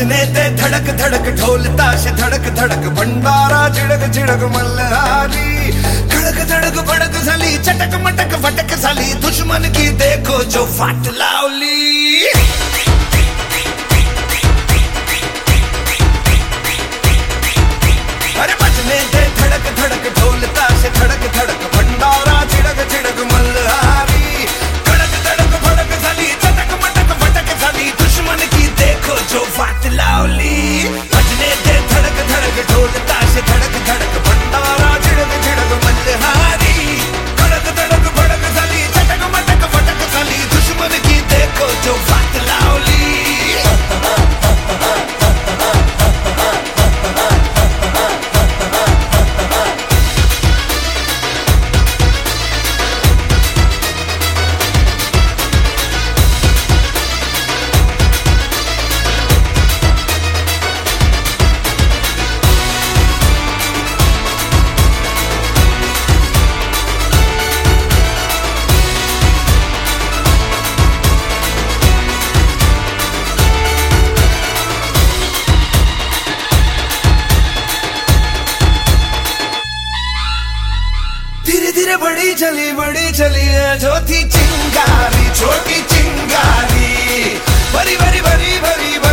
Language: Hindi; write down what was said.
बजने दे धड़क धड़क ढोल ताश धड़क धड़क भंडारा झिड़क झिड़क मल्हारी खड़क धड़क भड़क साली चटक मटक फटक साली दुश्मन की देखो जो फाट लावली। अरे बजने दे धड़क धड़क ढोल ताश धड़क धड़क भंडारा झिड़क झिड़क मल्हारी खड़क धड़क भड़क साली चटक मटक फटक साली दुश्मन की देखो जो फाट लावली। बजने दे धड़क धड़क ढोल ताश धड़क धड़क भंडारा झिड़क झिड़क मल्हारी खड़क धड़क भड़क साली चटक मटक फटक साली दुश्मन की देखो जो फाट लावली। धीरे धीरे बड़ी चली है जो थी चिंगारी छोटी चिंगारी भरी भरी भरी भरी भरी